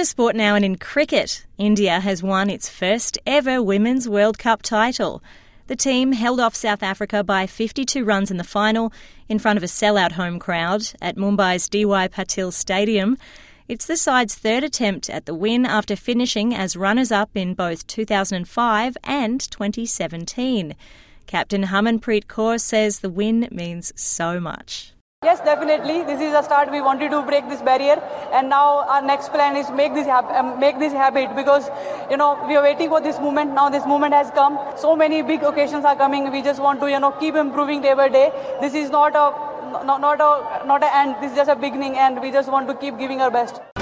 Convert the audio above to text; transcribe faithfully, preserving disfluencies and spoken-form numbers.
to sport now, and in cricket, India has won its first ever Women's World Cup title. The team held off South Africa by fifty-two runs in the final in front of a sellout home crowd at Mumbai's D Y Patil Stadium. It's the side's third attempt at the win after finishing as runners-up in both two thousand five and twenty seventeen. Captain Harmanpreet Kaur says the win means so much. Yes, definitely. This is a start. We wanted to break this barrier, and now our next plan is make this hab- um, make this habit because you know we are waiting for this moment. Now this moment has come. So many big occasions are coming. We just want to you know keep improving day by day. This is not a not not a not an end. This is just a beginning, and we just want to keep giving our best.